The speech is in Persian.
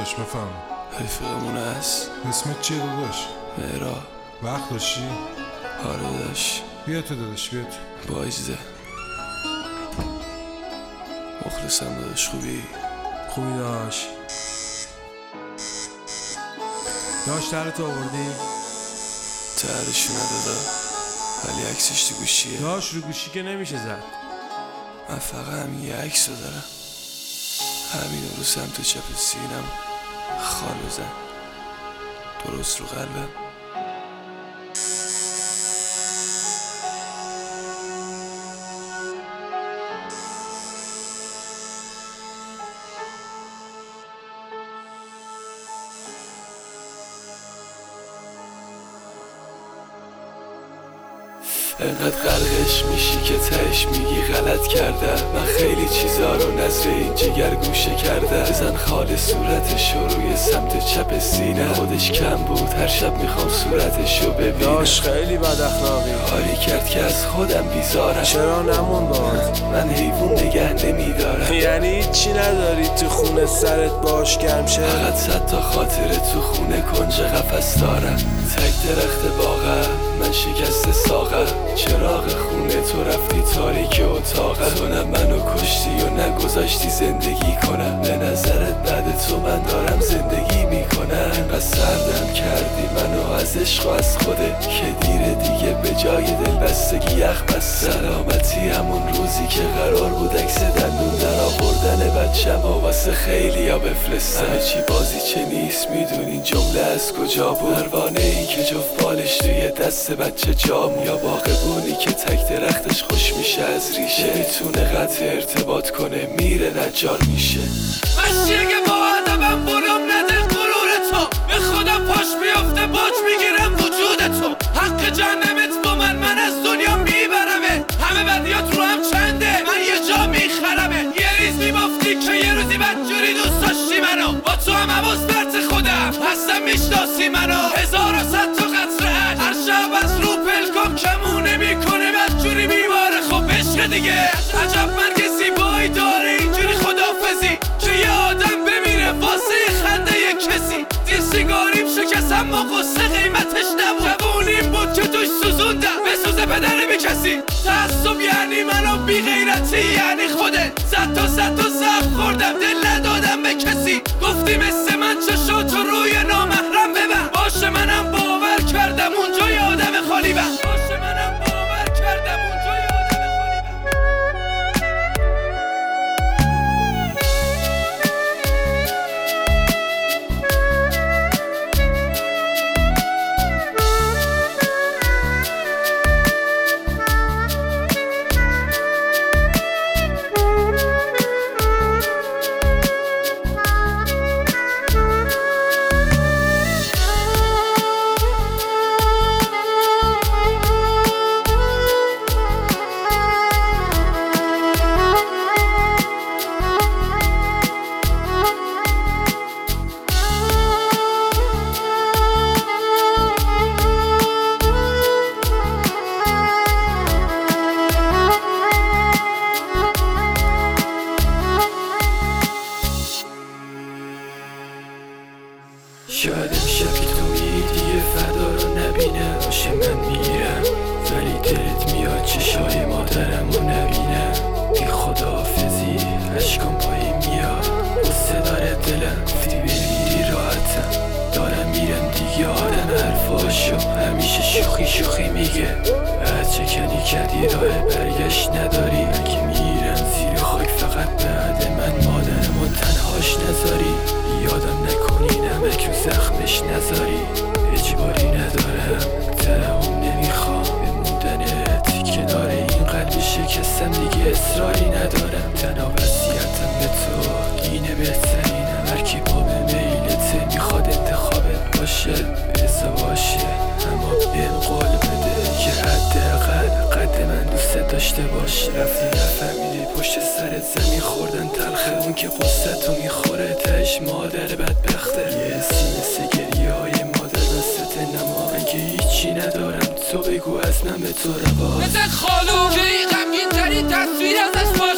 داداش بفهم. رفیقمون هست. اسمت چیه داداش؟ مهرا. وقت داشتی؟ آره داشت. بیا تو داداش بیا تو. با اجزه مخلصم داداش. خوبی داشت ترت آوردی؟ ترشو ندادا ولی عکسش تو گوشیه. داشت رو گوشی که نمیشه زد. من فقط همین یه عکس رو دارم، همین رو سمت چپ سینم خال بزن درست رو قلبم. انقدر غرقش میشی که تهش میگی غلط کرده. من خیلی چیزا رو نظر این جگر گوشه کرده. بزن خال صورتشو روی سمت چپ سینه. خودش کم بود هر شب میخوام صورتشو ببینم. داش خیلی بد اخلاقی. کاری کرد که از خودم بیزارم. چرا نمون باز؟ من حیوان نگه نمیدارم. یعنی چی نداری تو خونه سرت باش گرم شه؟ فقط 100 تا خاطر تو خونه کنج قفس دارم. تک درخت باغم من شکست ساغم. چراغ خونه تو رفتی تاریک اتاقم. تو نه منو کشتی و نگذاشتی زندگی کنم. به نظرت بعد تو من دارم زندگی میکنم. انقدر سردم کردی منو از عشق و از خوده که دیره دیگه به جای دلبستگی یخ بست. سلامتی همون روزی که قرار بود عکس دندون در آوردن بچم و واسه خیلی ها بفرستم. همه چی بازی چه نیست میدونین جمله از کجا بود؟ پروانه ای که جفت بالش توی دست بچه جام. یا باغبونی که تک درختش خوش میشه از ریشه. میتونه قطع ارتباط کنه میره نجار میشه. مشیه که با عدبم برام نده غرور تو. به خدا پاش بیافته باج میگیرم وجود تو. حق جهنمت با من از دنیا میبرمه. همه بدیات رو هم چنده من یه جا میخرمه. یه ریز میبافتی که یه روزی بدجوری دوست داشتی منو. با تو هم حواس برت خودم هستم میشناسی منو. 1100 تا قطره هر شب از رو پلکام کمونه میکنه بدجوری میباره. خب عشق دیگه عجب مرگ زیبایی داره اینجوری خدافزی که یه آدم بمیره واسه خنده یه کسی. دیر سیگاریم شکست اما قصه قیمتش نبود. جوونیم بود که توش سوزوندم بسوزه پدر بی کسی. تعصب یعنی منو بی غیرتی یعنی خوده. 100 تا زب خوردم دل ندادم به کسی. گفتی مثل من چشاتو روی نامحرم ببن. باشه منم باور کردم اونجا یه آدم خالی بن. باشه منم باور کردم اونجا یه آدم خالی بن. شاید امشب که تو میری دیگه فدا رو نبینم. باشه من میرم ولی دلت میاد چشای مادرم رو نبینم. بی خداحافظی عشقم پایی میاد. قصه داره دلم گفتی بمیری راحتم. دارم میرم دیگه آدم حرفاشو همیشه شوخی میگه. هرچه کنی کردی راه برگشت نداری. اگه میرم زیر خاک فقط بعد من مادرمو تنهاش نذاری. یادم نکنی نمک رو زخمش نذاری. اجباری ندارم دلم نمیخوام به موندنت کنار این قلب شکستم. دیگه اصراری ندارم تنها وصیتم به تو اینه بهترینم. هرکی با به میلته میخواد انتخابت باشه بزا باشه اما بهم قول بده که حداقل قد من دوست داشته باشه. رفتی نفهمیدی پشت سرت زمین خوردن تلخه. اون که قصتو میخوره تهش مادر بدبخته. یه حسی مثل گریه های مادر دستت نما. من که هیچی ندارم تو بگو از من به تو روا. مثل خالو که این غمگین ترین تصویر ازش